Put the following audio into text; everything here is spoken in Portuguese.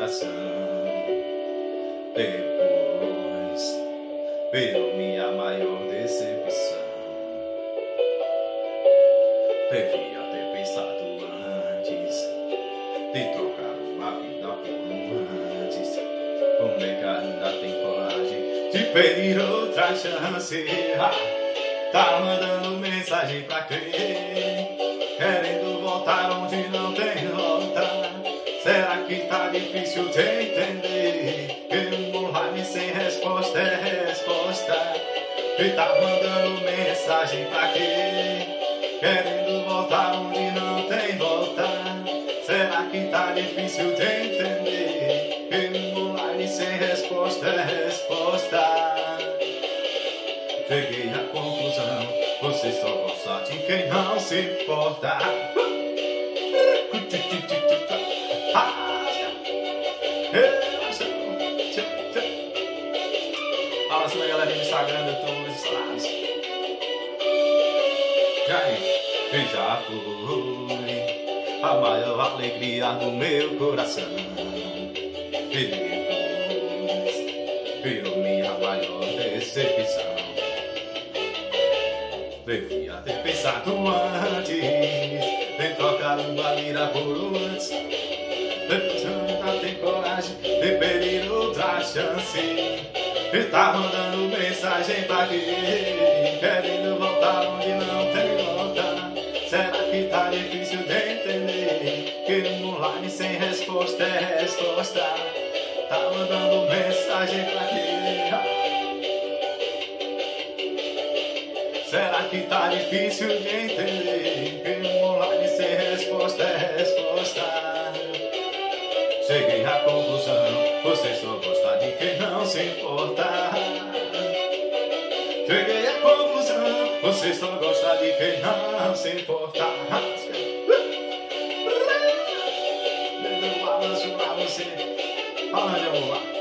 coração. Depois veio minha maior decepção. Devia ter pensado antes de trocar uma vida por um antes. Como é que ainda tem coragem de pedir outra chance? Tá mandando mensagem pra quem? Querendo voltar onde não tem volta. Será que tá difícil de entender? Que um online sem resposta é resposta. E tá mandando mensagem pra quem? Querendo voltar onde não tem volta. Será que tá difícil de entender? Que um online sem resposta é resposta. Cheguei à conclusão, você só gosta de quem não se importa. Fala assim, galera do Instagram, do YouTube, dos lados. Já foi a maior alegria do meu coração. E depois virou minha maior decepção. Devia ter pensado antes em trocar uma lira por antes. Depois ainda tem coragem de pedir outra chance. E tá mandando mensagem pra quem? Querendo voltar onde não tem volta. Será que tá difícil de entender? Que um online sem resposta é resposta. Tá mandando mensagem pra quem? Será que tá difícil de entender? Que um online sem resposta é resposta. Cheguei à conclusão, você só gosta de quem não se importa. Cheguei à conclusão, você só gosta de quem não se importa. Dedo balanço pra você. Fala, meu amor.